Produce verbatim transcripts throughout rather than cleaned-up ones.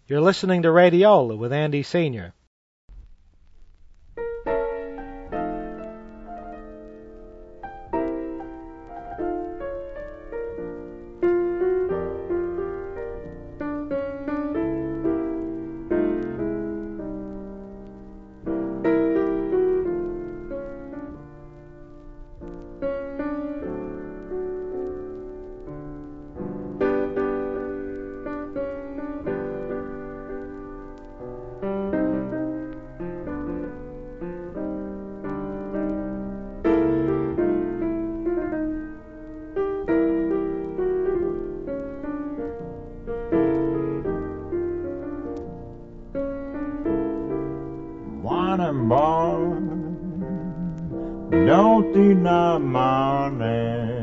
You're listening to Radiola with Andy Senior Don't deny money.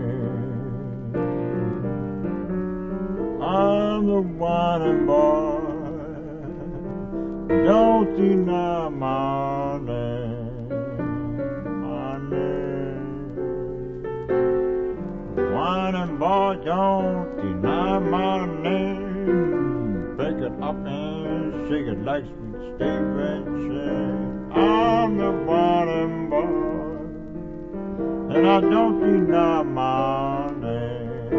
I'm the whining boy. Don't deny money. Money. Whining boy, don't deny my name. Pick it up and shake it like sweet Stevenson. I'm the whining boy. And I don't deny my name.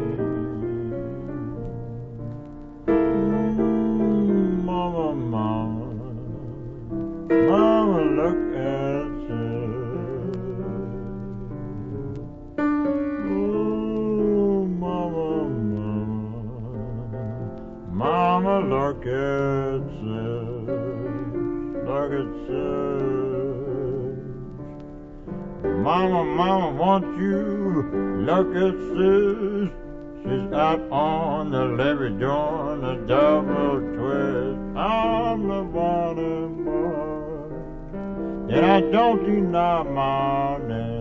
Mm, mama, mama, mama, look at you. Oh, mama, mama, mama, look at you. Look at you. Mama, mama, won't you look at sis? She's out on the levee doing a double twist. I'm the whining boy, and I don't deny my name.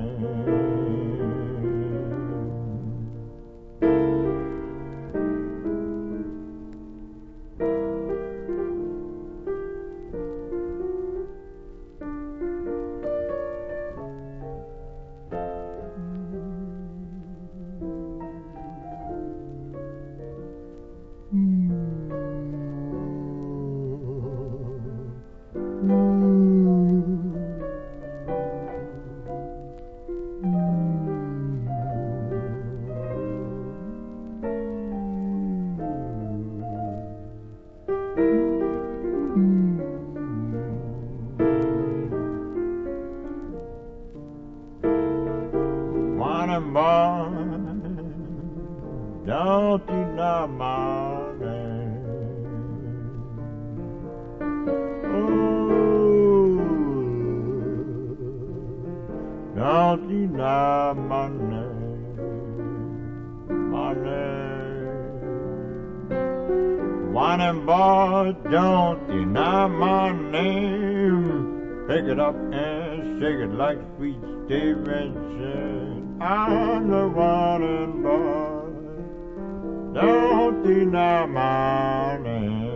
Don't deny my name. Oh, don't deny my name. My name. Whining boy, don't deny my name. Pick it up and shake it like sweet Stevenson. I'm the whining boy. Don't deny my name.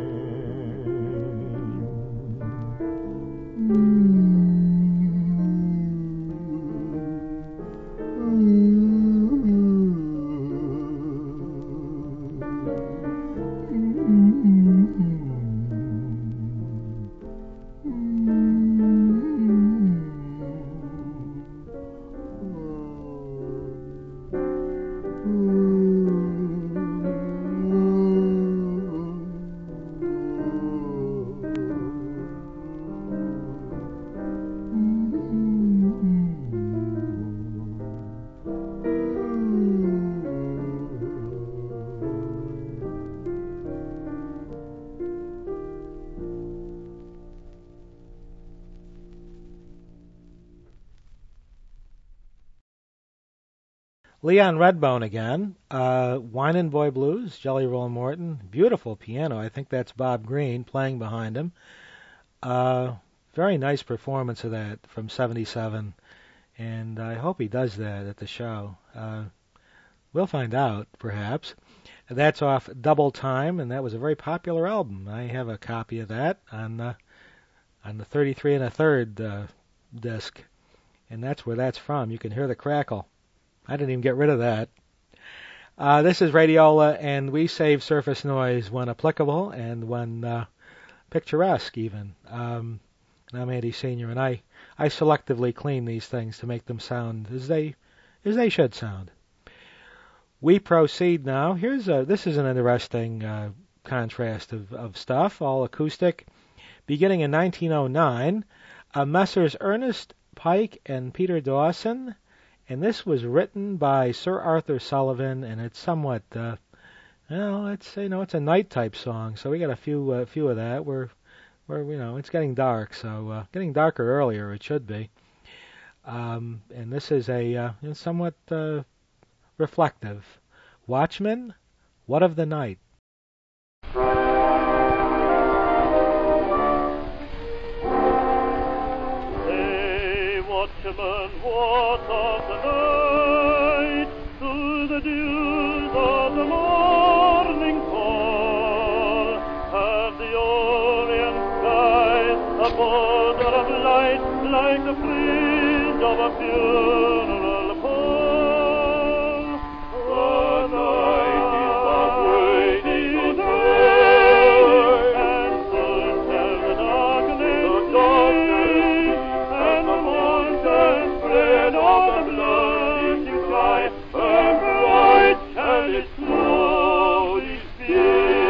Leon Redbone again, uh, Whinin' Boy Blues, Jelly Roll Morton, beautiful piano. I think that's Bob Green playing behind him. Uh, very nice performance of that from seventy-seven, and I hope he does that at the show. Uh, we'll find out, perhaps. That's off Double Time, and that was a very popular album. I have a copy of that on the, on the thirty-three and a third uh, disc, and that's where that's from. You can hear the crackle. I didn't even get rid of that. Uh, this is Radiola, and we save surface noise when applicable and when uh, picturesque, even. Um, and I'm Andy Senior, and I, I selectively clean these things to make them sound as they as they should sound. We proceed now. Here's a this is an interesting uh, contrast of, of stuff, all acoustic. Beginning in nineteen oh nine, uh, Messrs. Ernest Pike and Peter Dawson, and this was written by Sir Arthur Sullivan, and it's somewhat, uh, well, it's you know, it's a night type song, so we got a few, uh, few of that. We're, we're, you know, it's getting dark, so uh, getting darker earlier it should be. Um, and this is a uh, somewhat uh, reflective. Watchman, what of the night? What of the night, through the dews of the morning fall, have the orient skies a border of light, like the fringe of a funeral pall. The night is a waiting day, and soon shall the darkness be, and the morn shall spread on the blushing sky, and bright shall it slowly be.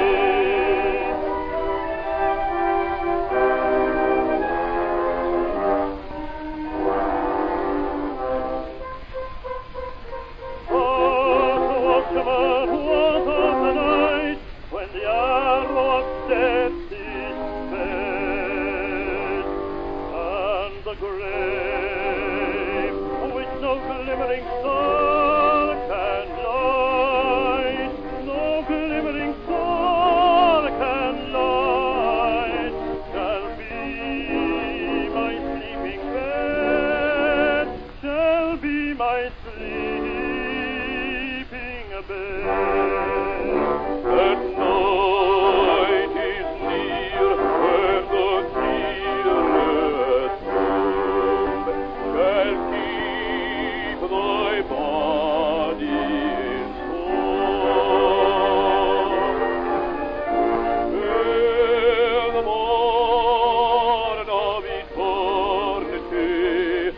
Oh, the watchman was of the night, when the arrow of death is sped, and the grave which no glimmering star can light, no glimmering star can light, shall be my sleeping bed, shall be my sleeping bed. At night is near, when the dearest home shall keep thy body sore. In the morn of eternity,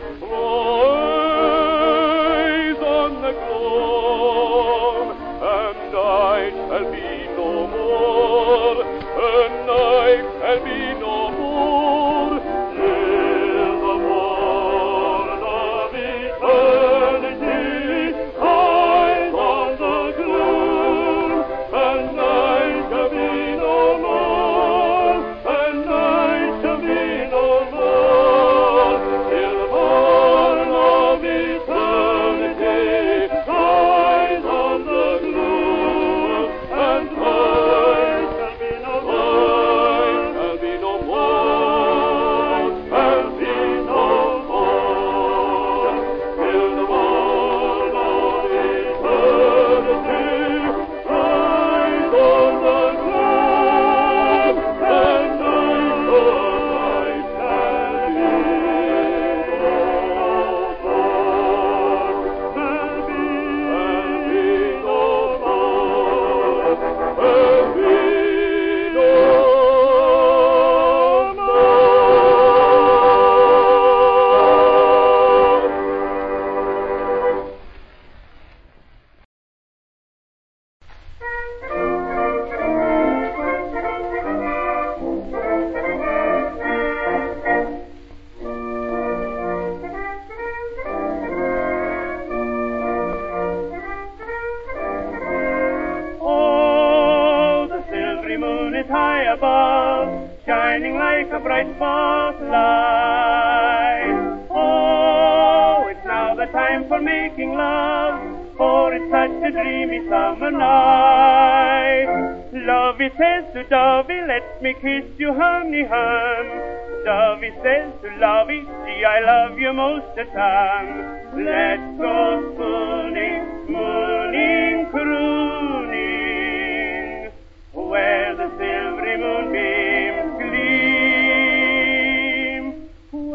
rise on the gloam, and I shall be no more, and I shall be no more, till the morn of eternity, rise on the gloom, and I shall be no more, and I shall be no more, till the morn of eternity, rise on the gloom, and I shall be no more, shall be no more, shall be no more, till the morn of eternity, rise on the gloom, and I shall be no more, shall be no more, shall be no more. Oh, the silvery moon is high above, shining like a bright spotlight. Oh, it's now the time for making love, for it's such a dreamy summer night. Lovey says to Dovey, let me kiss you, honey, hun. Dovey says to Lovey, gee, I love you most the time. Let's go spooning, mooning, crooning, where the silvery moonbeams gleam,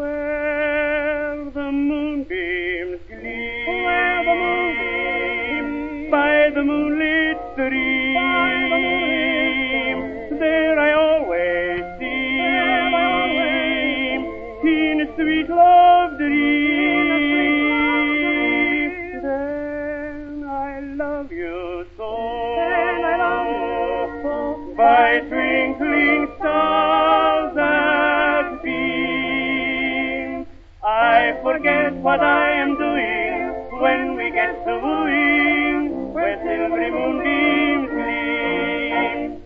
where the moonbeams gleam, where the moonbeams by the forget what I am doing when we get to wooing, where silvery moonbeams gleam.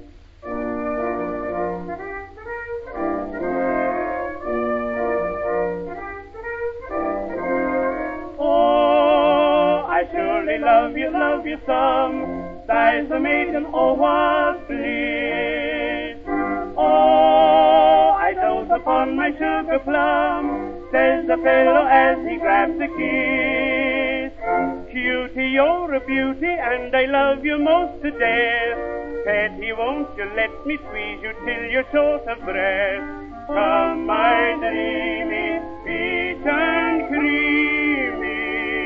Oh, I surely love you, love you some, sighs the maiden, oh what bliss. Oh, I dote upon my sugar plum, says the fellow as he grabs a kiss. Cutie, you're a beauty, and I love you most to death. Petty, won't you let me squeeze you till you're short of breath? Come, my dreamy, peach and creamy,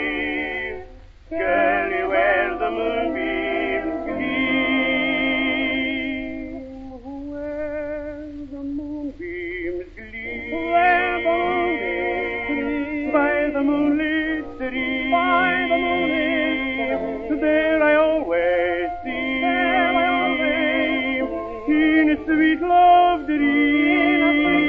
girlie, where the moonbeams gleam, where the moonbeams gleam, where the moonbeams gleam, by the moonlit stream, by the moonlit stream, there I always seem, there I always seem, in a sweet love dream,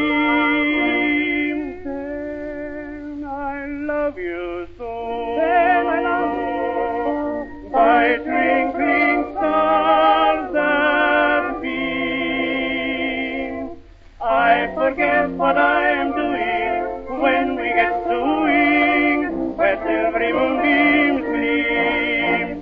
then I love you so, then I love you so, by twinkling stars that beam, I forget what I am doing when we get to wing, where silvery moonbeams gleam.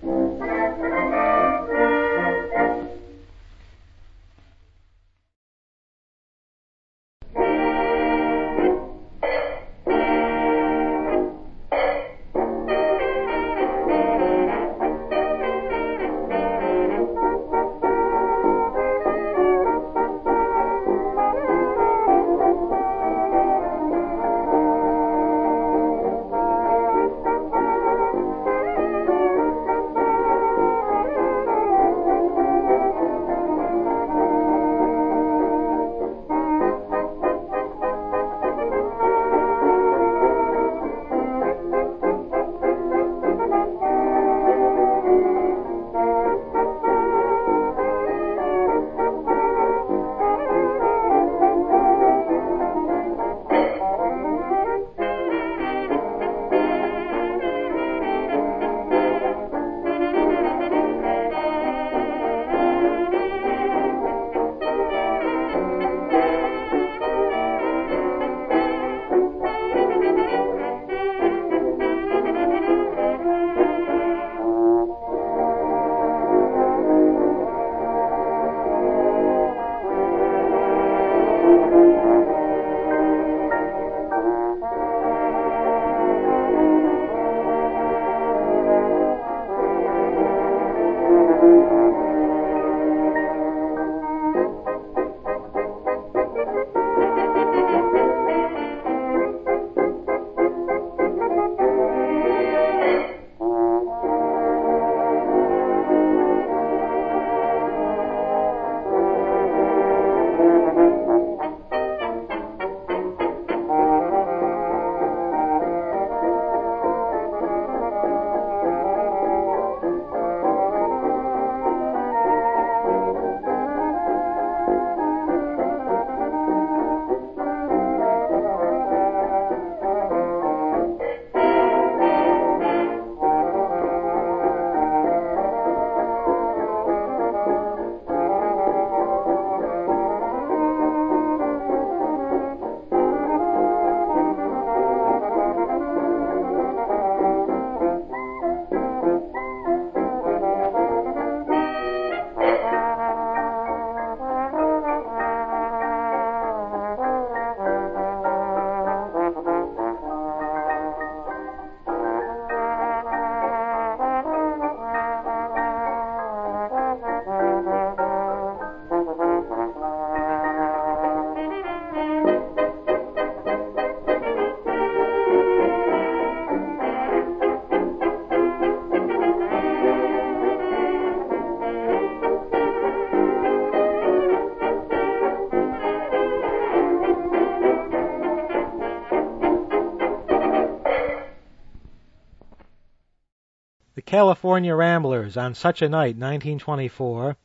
California Ramblers on Such a Night, nineteen twenty-four.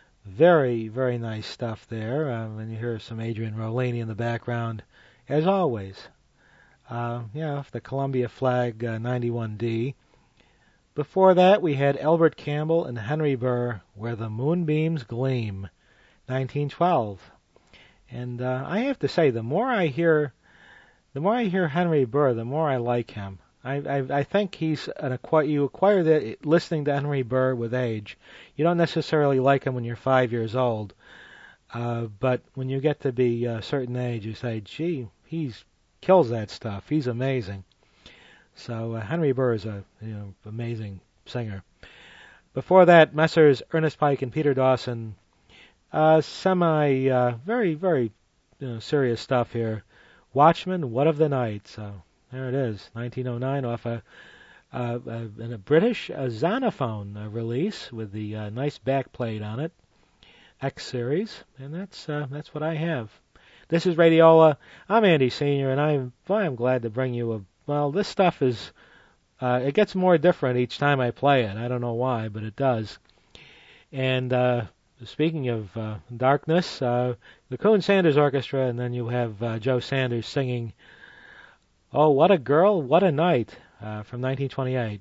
Very, very nice stuff there. Um, and you hear some Adrian Rolani in the background, as always. Uh, yeah, off the Columbia Flag uh, ninety-one D. Before that, we had Elbert Campbell and Henry Burr, Where the Moonbeams Gleam, nineteen twelve. And uh, I have to say, the more I hear, the more I hear Henry Burr, the more I like him. I I, I think he's an acquire. You acquire that listening to Henry Burr with age. You don't necessarily like him when you're five years old, uh, but when you get to be a certain age, you say, "Gee, he's kills that stuff. He's amazing." So uh, Henry Burr is a you know amazing singer. Before that, Messrs. Ernest Pike and Peter Dawson, uh, semi, uh, very very you know, serious stuff here. Watchman, What of the Night? So there it is, nineteen oh nine, off a, uh, a, a British uh, Zonophone uh, release with the uh, nice backplate on it, X series, and that's uh, that's what I have. This is Radiola. I'm Andy Senior, and I'm boy, I'm glad to bring you a. Well, this stuff is. Uh, it gets more different each time I play it. I don't know why, but it does. And uh, speaking of uh, darkness, uh, the Coon Sanders Orchestra, and then you have uh, Joe Sanders singing "Oh, What a Girl, What a Night" uh, from nineteen twenty-eight.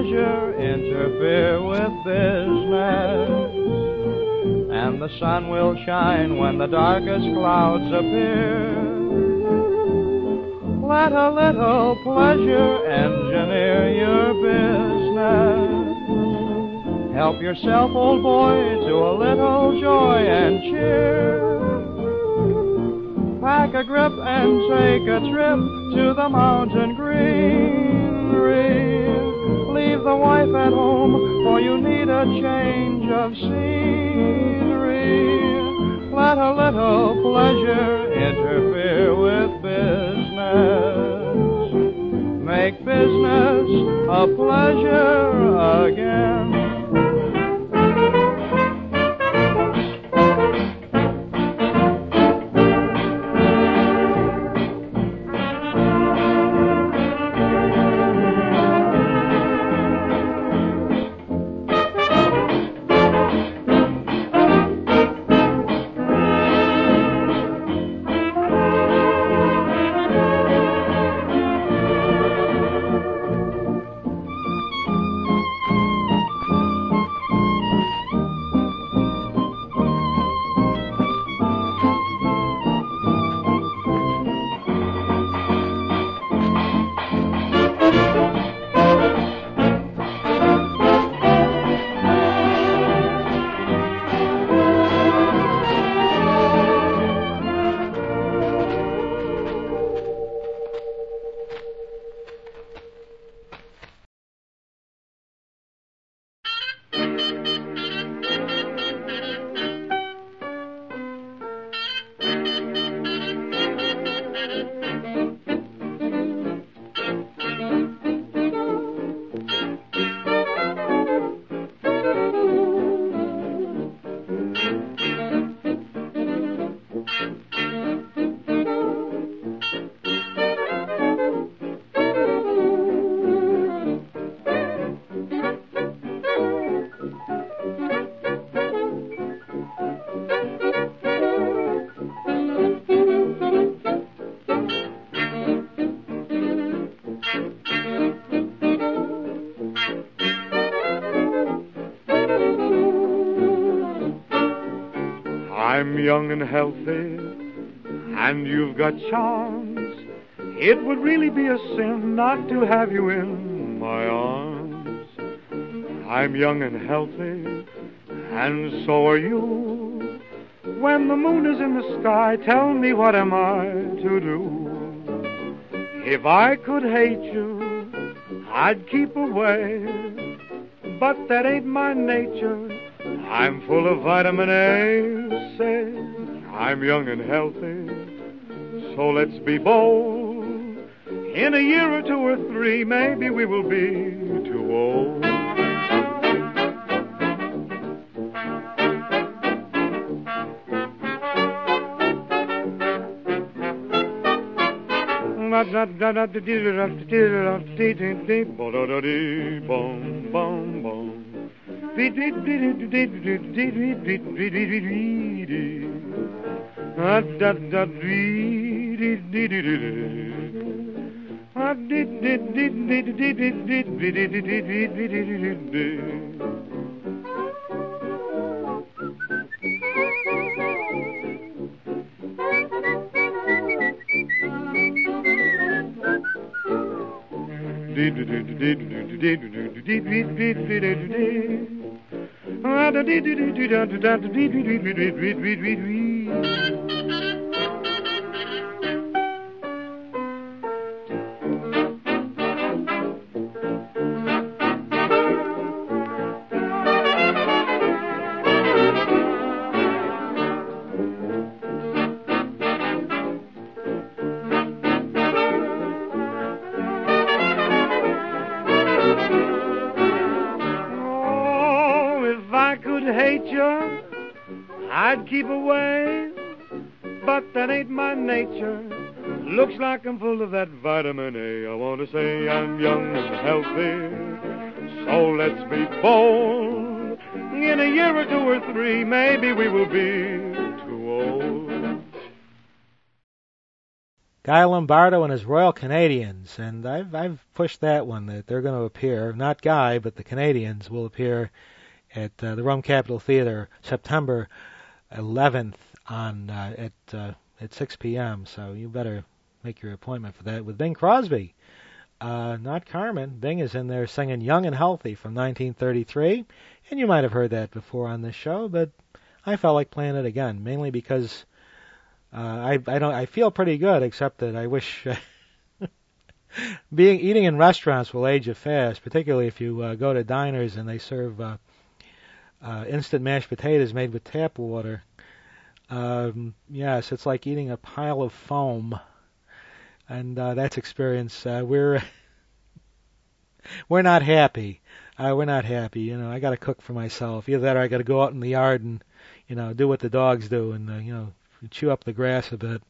pleasure interfere with business, and the sun will shine when the darkest clouds appear. Let a little pleasure engineer your business. Help yourself, old boy, to a little joy and cheer. Pack a grip and take a trip to the mountain greenery. Leave the wife at home, for you need a change of scenery. Let a little pleasure interfere with business. Make business a pleasure again. I'm young and healthy, and you've got charms. It would really be a sin not to have you in my arms. I'm young and healthy, and so are you. When the moon is in the sky, tell me, what am I to do? If I could hate you, I'd keep away, but that ain't my nature. I'm full of vitamin A. Say, I'm young and healthy, so let's be bold. In a year or two or three, maybe we will be too old. Hate you, I'd keep away, but that ain't my nature. Looks like I'm full of that vitamin A. I want to say I'm young and healthy, so let's be bold. In a year or two or three, maybe we will be too old. Guy Lombardo and his Royal Canadians, and I've I've pushed that one that they're going to appear. Not Guy, but the Canadians will appear at uh, the Rome Capitol Theater September eleventh on uh, at uh, at six p.m. So you better make your appointment for that with Bing Crosby. Uh, not Carmen. Bing is in there singing "Young and Healthy" from nineteen thirty-three, and you might have heard that before on this show, but I felt like playing it again, mainly because uh, I I don't I feel pretty good, except that I wish uh, being eating in restaurants will age you fast, particularly if you uh, go to diners and they serve uh, uh, instant mashed potatoes made with tap water. Um, yes, it's like eating a pile of foam. And uh, that's experience. Uh, we're we're not happy. Uh, we're not happy. You know, I got to cook for myself. Either that, or I got to go out in the yard and, you know, do what the dogs do and uh, you know, chew up the grass a bit.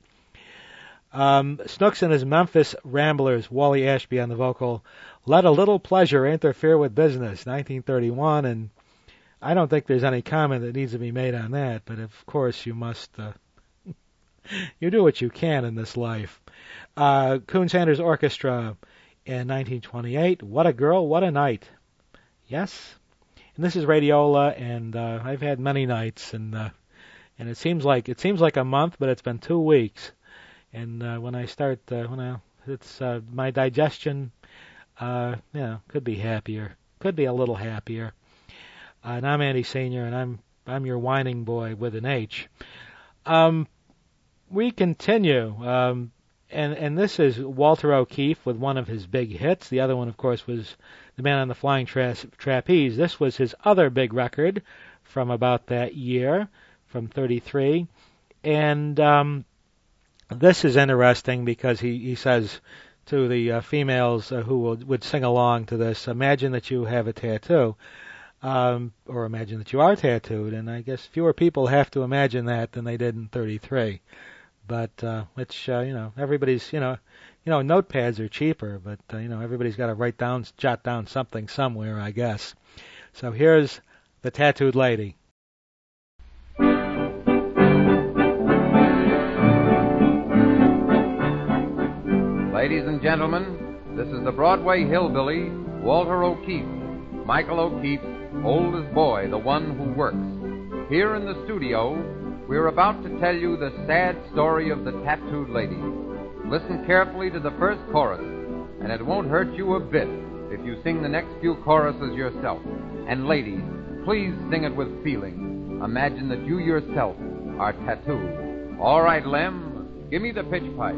Um, Snooks and his Memphis Ramblers. Wally Ashby on the vocal. Let a little pleasure interfere with business. nineteen thirty-one, and I don't think there's any comment that needs to be made on that. But of course, you must. Uh, you do what you can in this life. Uh, Coon Sanders Orchestra in nineteen twenty-eight. What a Girl, What a Night. Yes. And this is Radiola, and uh, I've had many nights, and uh, and it seems like it seems like a month, but it's been two weeks. And uh, when I start, uh, when I, it's uh, my digestion, uh, you know, could be happier, could be a little happier. Uh, and I'm Andy Senior, and I'm I'm your whining boy with an H. Um, we continue. Um, And and this is Walter O'Keefe with one of his big hits. The other one, of course, was The Man on the Flying Tra- Trapeze. This was his other big record from about that year, from thirty-three. And um, this is interesting because he, he says to the uh, females uh, who will, would sing along to this, imagine that you have a tattoo, um, or imagine that you are tattooed. And I guess fewer people have to imagine that than they did in thirty-three. But uh, which uh, you know, everybody's you know, you know, notepads are cheaper, but uh, you know, everybody's got to write down, jot down something somewhere, I guess. So here's the Tattooed Lady. Ladies and gentlemen, this is the Broadway hillbilly, Walter O'Keefe, Michael O'Keefe's oldest boy, the one who works. Here in the studio, we're about to tell you the sad story of the Tattooed Lady. Listen carefully to the first chorus, and it won't hurt you a bit if you sing the next few choruses yourself. And ladies, please sing it with feeling. Imagine that you yourself are tattooed. All right, Lem, give me the pitch pipe.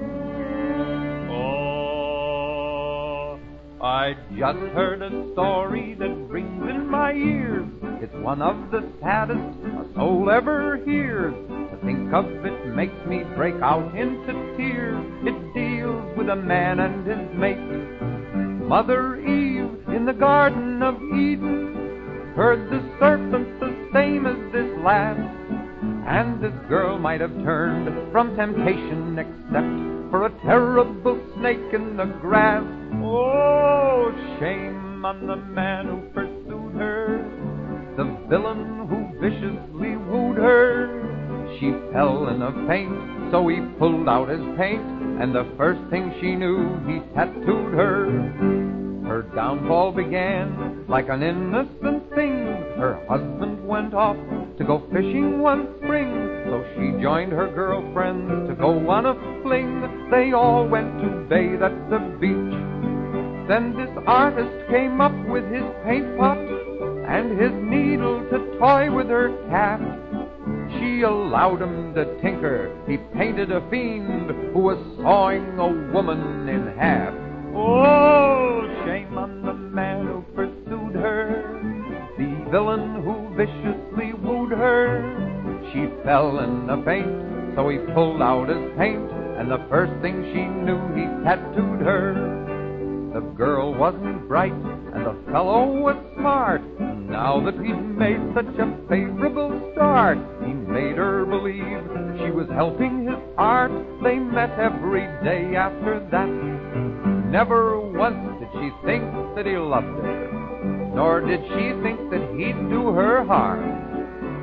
Oh, I just heard a story that rings in my ears. It's one of the saddest a soul ever hears. To think of it makes me break out into tears. It deals with a man and his mate, Mother Eve in the Garden of Eden heard the serpent the same as this lad, and this girl might have turned from temptation except for a terrible snake in the grass. Oh, shame on the man who pursued her, the villain who viciously wooed her. She fell in a faint, so he pulled out his paint, and the first thing she knew, he tattooed her. Her downfall began like an innocent thing. Her husband went off to go fishing one spring, so she joined her girlfriends to go on a fling. They all went to bathe at the beach. Then this artist came up with his paint pot and his needle to toy with her cat. She allowed him to tinker. He painted a fiend who was sawing a woman in half. Oh, shame on the man who pursued her, the villain who viciously wooed her. She fell in a faint, so he pulled out his paint, and the first thing she knew, he tattooed her. The girl wasn't bright, and the fellow was smart. Now that he'd made such a favorable start, he made her believe she was helping his art. They met every day after that. Never once did she think that he loved her, nor did she think that he'd do her harm.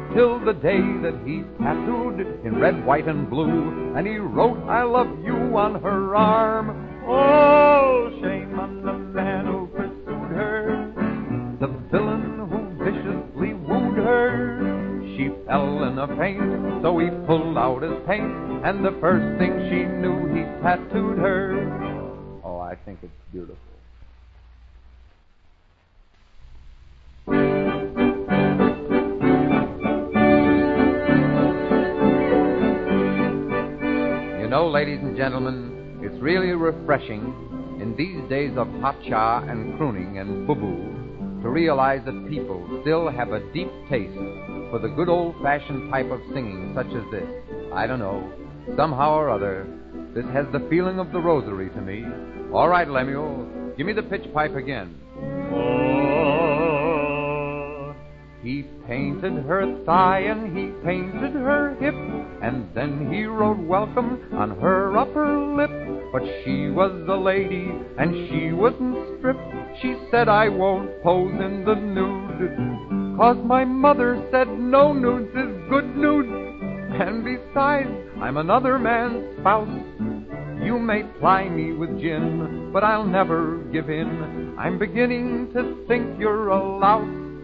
till the day that he tattooed in red, white, and blue, and he wrote, I love you on her arm. Oh, shame on the man who pursued her, the villain who viciously wooed her. She fell in a faint, so he pulled out his paint, and the first thing she knew, he tattooed her. Oh, I think it's beautiful. You know, ladies and gentlemen, it's really refreshing in these days of hot cha and crooning and boo-boo to realize that people still have a deep taste for the good old-fashioned type of singing such as this. I don't know, somehow or other, this has the feeling of the rosary to me. All right, Lemuel, give me the pitch pipe again. Oh. He painted her thigh and he painted her hip, and then he wrote welcome on her upper lip. But she was a lady and she wouldn't strip. She said, I won't pose in the nude, 'cause my mother said no nudes is good nudes. And besides, I'm another man's spouse. You may ply me with gin, but I'll never give in. I'm beginning to think you're a louse.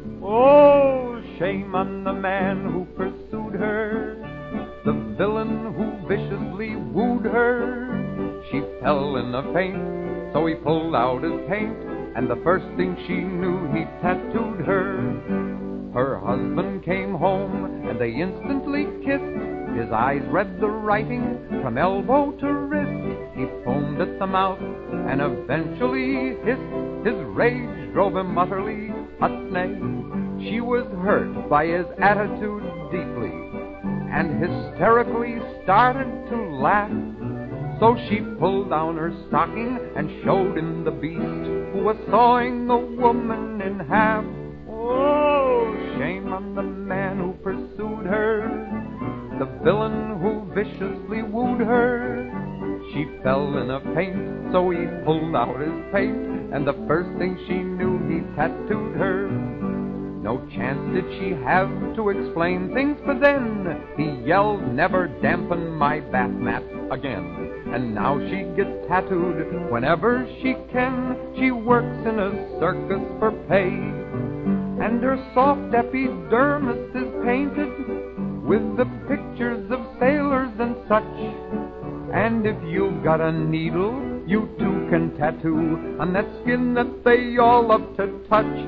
Oh, shame on the man who pursued her, the villain who viciously wooed her. She fell in a faint, so he pulled out his paint, and the first thing she knew, he tattooed her. Her husband came home, and they instantly kissed. His eyes read the writing from elbow to wrist. He foamed at the mouth and eventually hissed. His rage drove him utterly a-snake. She was hurt by his attitude deeply and hysterically started to laugh. So she pulled down her stocking and showed him the beast who was sawing a woman in half. Oh, shame on the man who pursued her, the villain who viciously wooed her. She fell in a faint, so he pulled out his paint, and the first thing she knew, he tattooed her. No chance did she have to explain things, but then he yelled, never dampen my bath mat again. And now she gets tattooed whenever she can. She works in a circus for pay, and her soft epidermis is painted with the pictures of sailors and such. And if you've got a needle, you too can tattoo on that skin that they all love to touch.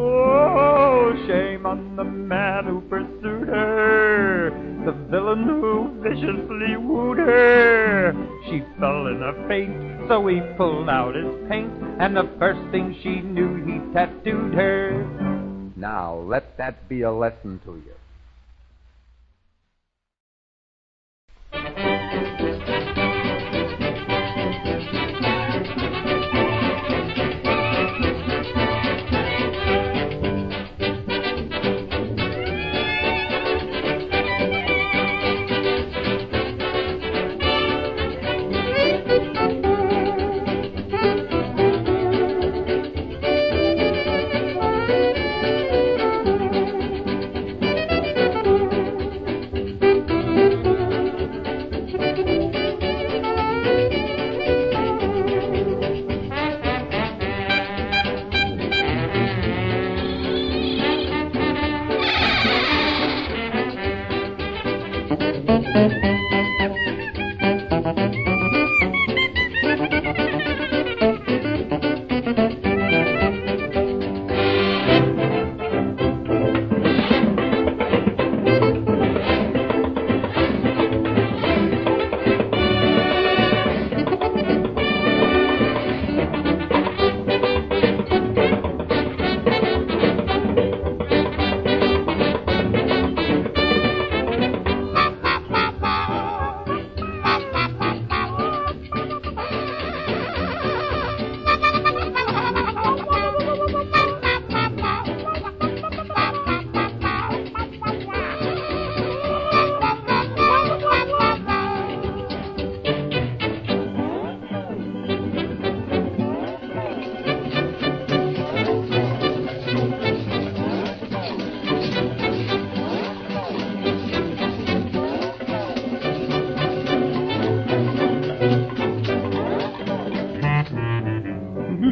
Oh, shame on the man who pursued her, the villain who viciously wooed her. She fell in a faint, so he pulled out his paint, and the first thing she knew, he tattooed her. Now, let that be a lesson to you.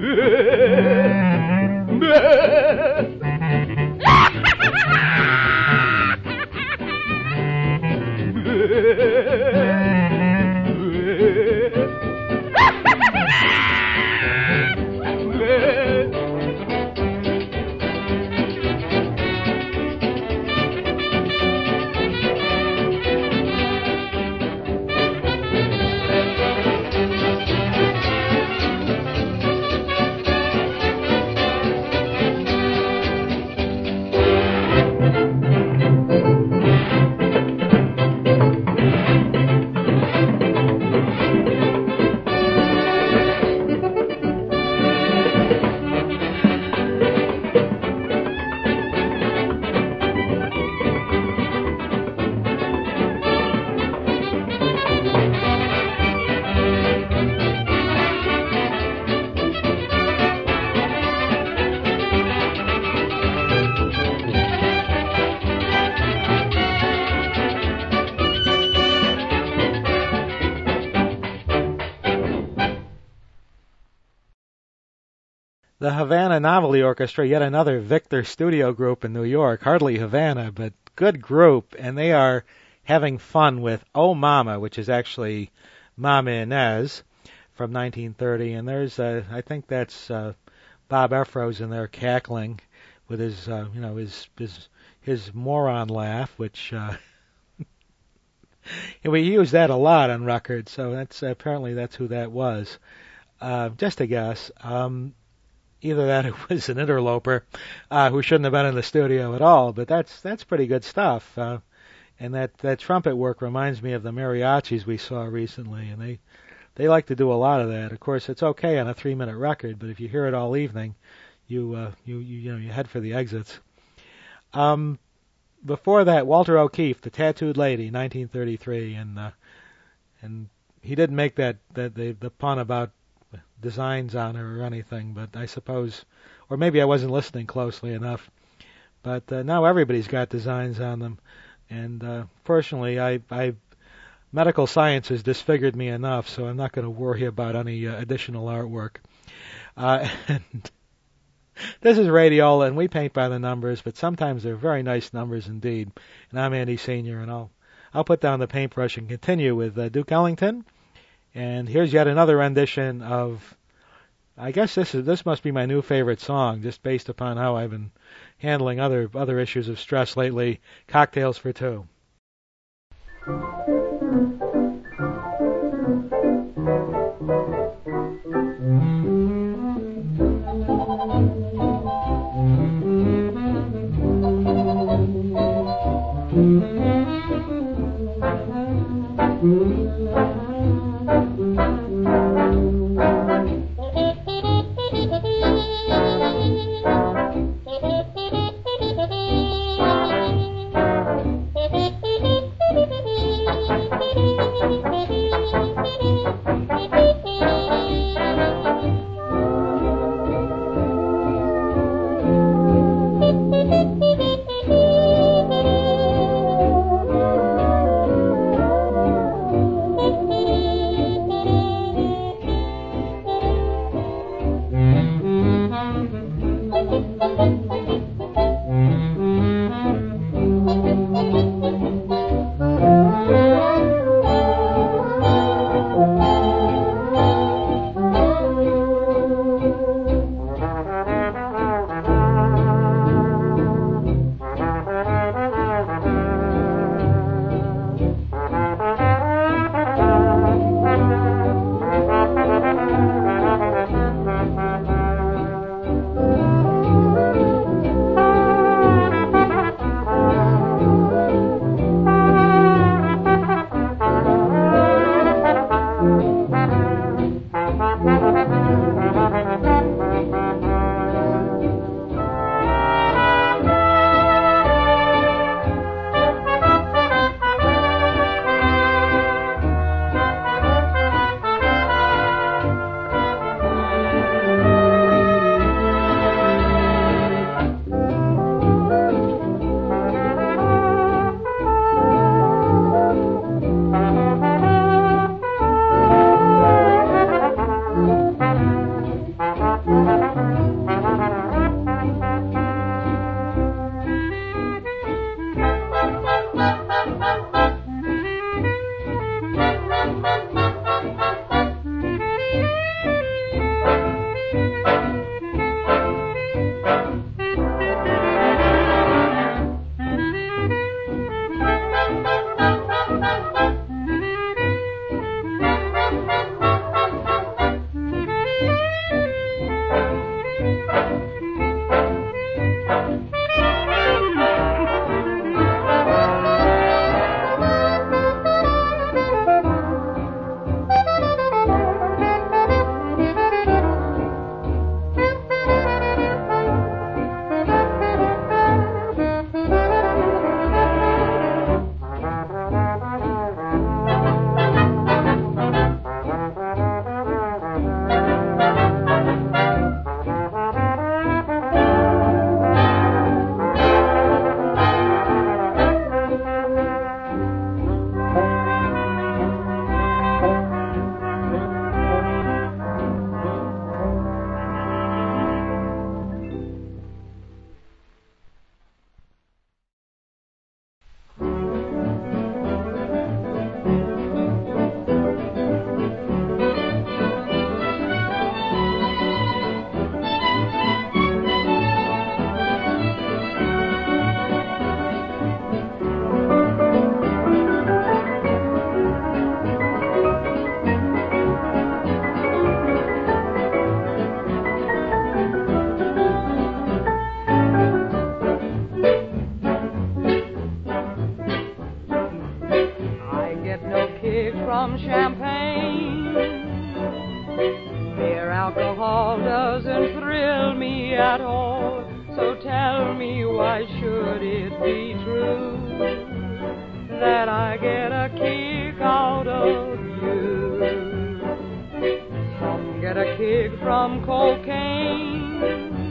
The Havana Novelty Orchestra, yet another Victor studio group in New York. Hardly Havana, but good group. And they are having fun with Oh Mama, which is actually Mama Inez from nineteen thirty. And there's, uh, I think that's uh, Bob Efros in there cackling with his, uh, you know, his his his moron laugh, which uh, we use that a lot on records. So that's apparently that's who that was. Uh, just a guess. Um, Either that or it was an interloper uh, who shouldn't have been in the studio at all, but that's that's pretty good stuff. Uh, and that, that trumpet work reminds me of the mariachis we saw recently, and they they like to do a lot of that. Of course, it's okay on a three-minute record, but if you hear it all evening, you uh, you, you you know you head for the exits. Um, before that, Walter O'Keefe, The Tattooed Lady, nineteen thirty-three, and uh, and he didn't make that, that the the pun about designs on her or anything, but I suppose, or maybe I wasn't listening closely enough. But uh, now everybody's got designs on them, and uh, fortunately, I, I medical science has disfigured me enough, so I'm not going to worry about any uh, additional artwork. Uh, and this is Radiola, and we paint by the numbers, but sometimes they're very nice numbers indeed. And I'm Andy Senior, and I'll I'll put down the paintbrush and continue with uh, Duke Ellington. And here's yet another rendition of, I guess this is this must be my new favorite song, just based upon how I've been handling other other issues of stress lately. Cocktails for Two. Thank you. get no kick from champagne. Mere alcohol doesn't thrill me at all. So tell me, why should it be true that I get a kick out of you? Some get a kick from cocaine.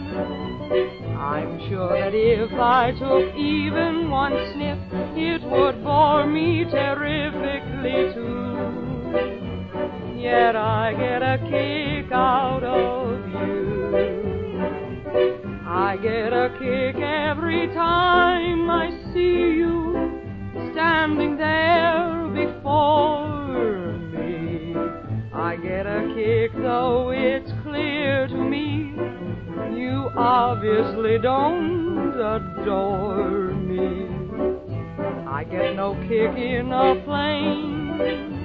I'm sure that if I took even one sniff, it would bore me terrifically too. Yet I get a kick out of you. I get a kick every time I see you standing there before me. I get a kick, though it's clear to me you obviously don't adore me. I get no kick in a plane,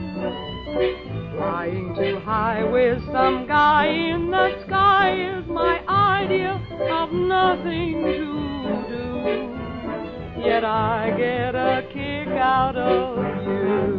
flying too high with some guy in the sky is my idea of nothing to do. Yet I get a kick out of you.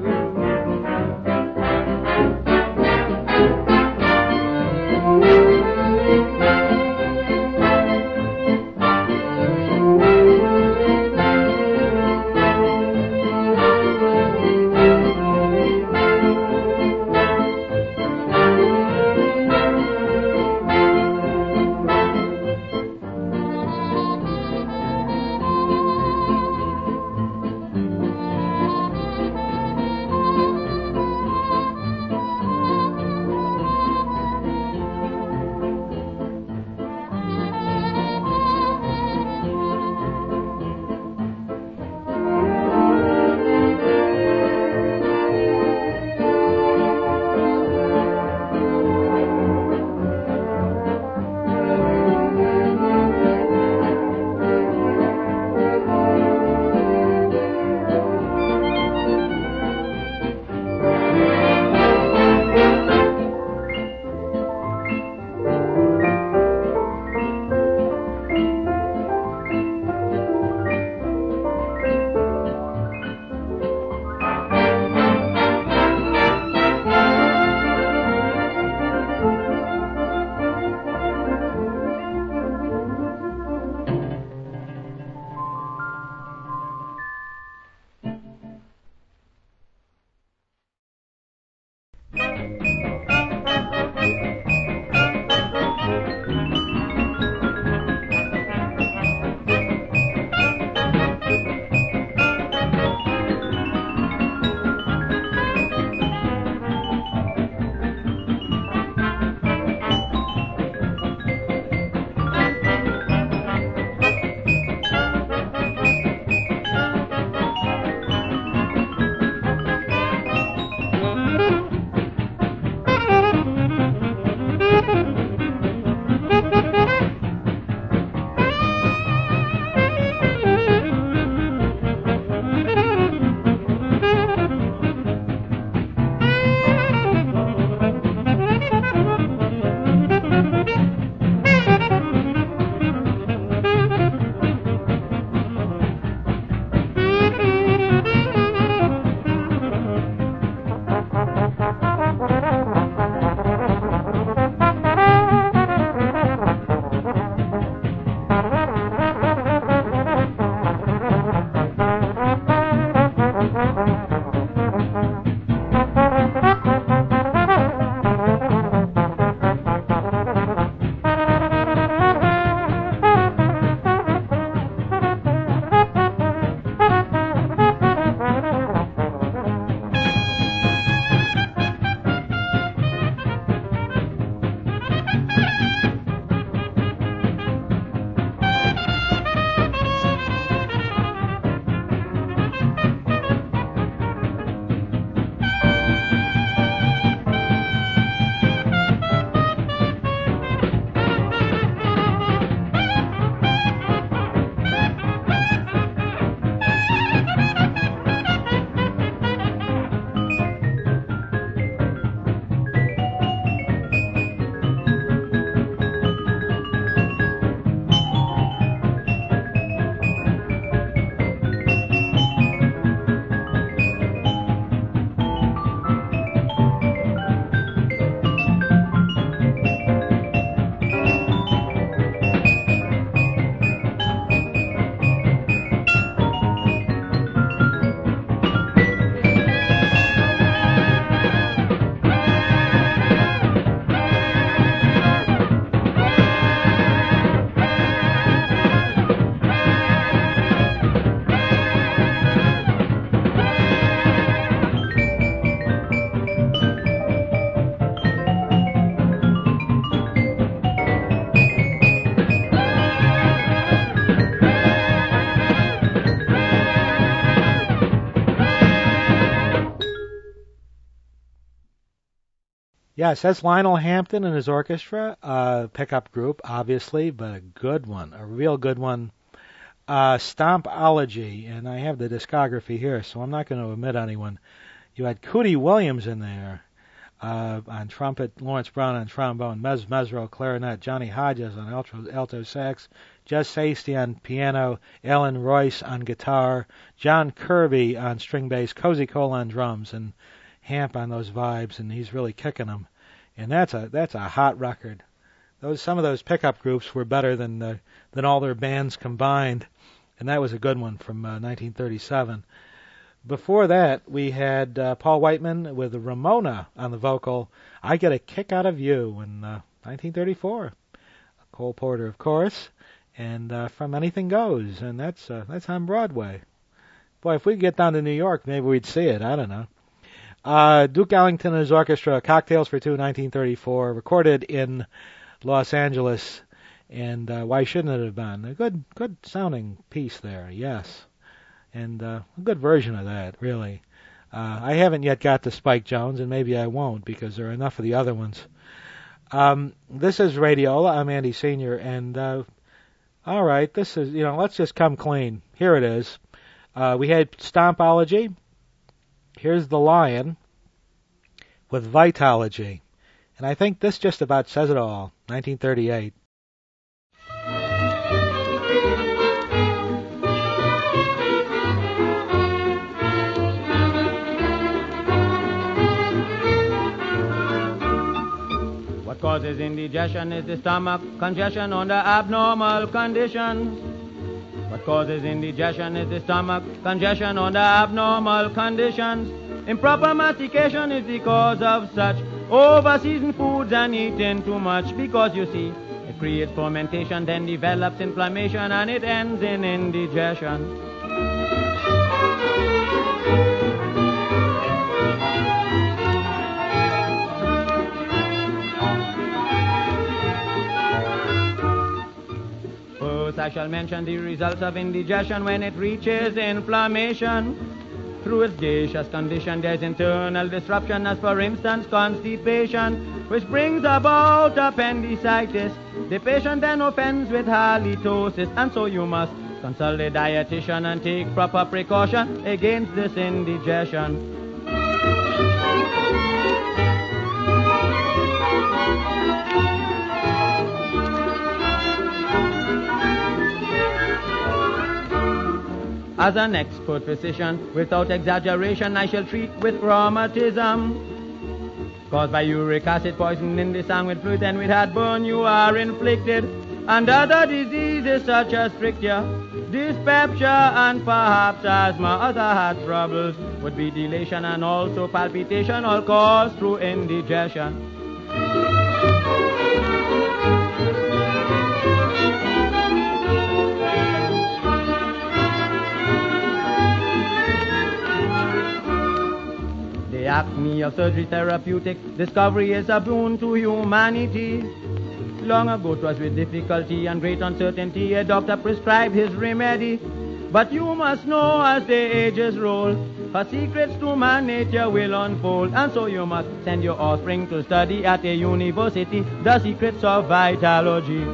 Yes, that's Lionel Hampton and his orchestra, uh, pickup group, obviously, but a good one, a real good one. Uh, Stompology, and I have the discography here, so I'm not going to omit anyone. You had Cootie Williams in there uh, on trumpet, Lawrence Brown on trombone, Mez Mesro clarinet, Johnny Hodges on alto, alto sax, Jess Hasty on piano, Alan Royce on guitar, John Kirby on string bass, Cozy Cole on drums, and Hamp on those vibes, and he's really kicking them. And that's a that's a hot record. Those some of those pickup groups were better than the, than all their bands combined, and that was a good one from uh, nineteen thirty-seven. Before that, we had uh, Paul Whiteman with Ramona on the vocal. I Get a Kick Out of You in uh, nineteen thirty-four. Cole Porter, of course, and uh, From Anything Goes, and that's uh, that's on Broadway. Boy, if we could get down to New York, maybe we'd see it. I don't know. Uh, Duke Ellington and his orchestra, Cocktails for Two, nineteen thirty-four, recorded in Los Angeles, and uh, why shouldn't it have been? A good, good sounding piece there, yes, and uh, a good version of that, really. Uh, I haven't yet got to Spike Jones, and maybe I won't because there are enough of the other ones. Um, this is Radiola. I'm Andy Senior, and uh, all right, this is, you know, let's just come clean. Here it is. Uh, we had Stompology. Here's The Lion with Vitology. And I think this just about says it all. nineteen thirty-eight. What causes indigestion is the stomach congestion under abnormal conditions. What causes indigestion is the stomach congestion under abnormal conditions. Improper mastication is the cause of such over-seasoned foods and eating too much, because you see, it creates fermentation, then develops inflammation, and it ends in indigestion. I shall mention the results of indigestion when it reaches inflammation. Through its gaseous condition, there's internal disruption, as for instance constipation, which brings about appendicitis. The patient then offends with halitosis, and so you must consult a dietitian and take proper precaution against this indigestion. As an expert physician, without exaggeration, I shall treat with rheumatism. Caused by uric acid poison in the sanguine fluid, and with heartburn you are inflicted. And other diseases such as stricture, dyspepsia, and perhaps asthma. Other heart troubles would be dilation and also palpitation, all caused through indigestion. The acme of surgery therapeutic discovery is a boon to humanity. Long ago 'twas with difficulty and great uncertainty a doctor prescribed his remedy. But you must know as the ages roll, her secrets to man nature will unfold. And so you must send your offspring to study at a university the secrets of vitology.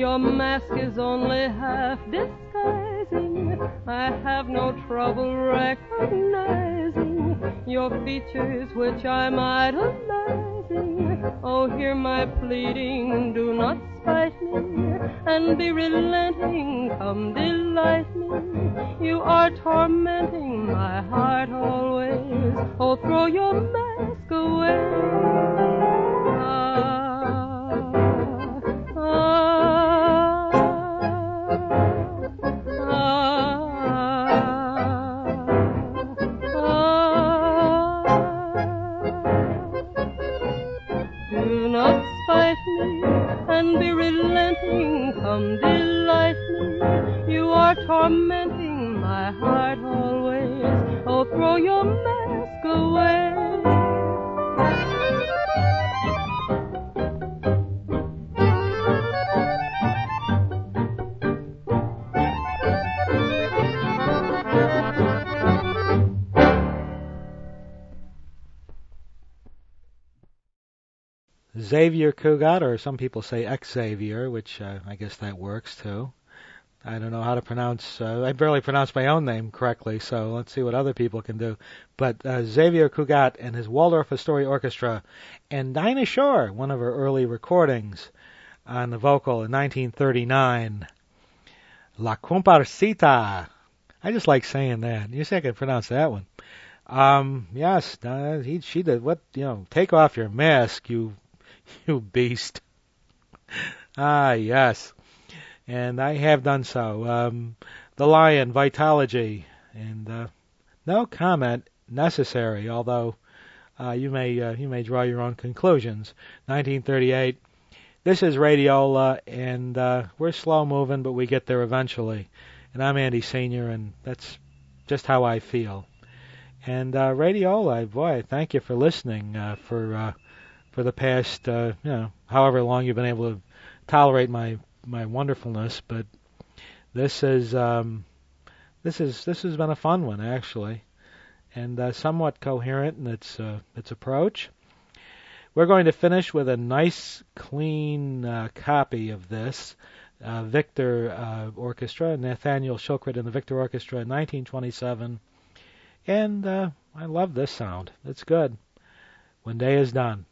Your mask is only half disguising. I have no trouble recognizing your features which I'm idolizing. Oh, hear my pleading, do not spite me, and be relenting, come delight me. You are tormenting my heart always. Oh, throw your mask away. Ah, ah, ah, ah. Do not spite me and be relenting, come delight me. You are tormenting my heart always. Oh, throw your mask away. Xavier Cugat, or some people say Xavier, which uh, I guess that works too. I don't know how to pronounce, uh, I barely pronounce my own name correctly, so let's see what other people can do. But uh, Xavier Cugat and his Waldorf Astoria Orchestra, and Dinah Shore, one of her early recordings on the vocal in nineteen thirty-nine. La Comparsita. I just like saying that. You see I can pronounce that one. Um, yes, uh, he, she did, what, you know, take off your mask, you You beast. Ah, yes. And I have done so. Um, the Lion, Vitology, and uh, no comment necessary, although uh, you may uh, you may draw your own conclusions. nineteen thirty-eight. This is Radiola, and uh, we're slow moving, but we get there eventually. And I'm Andy Senior, and that's just how I feel. And uh, Radiola, boy, thank you for listening uh, for. Uh, for the past, uh, you know, however long you've been able to tolerate my, my wonderfulness, but this is, um, this is, this has been a fun one, actually, and uh, somewhat coherent in its, uh, its approach. We're going to finish with a nice, clean uh, copy of this, uh, Victor uh, Orchestra, Nathaniel Shilkret and the Victor Orchestra in nineteen twenty-seven, and uh, I love this sound. It's good. When Day is Done.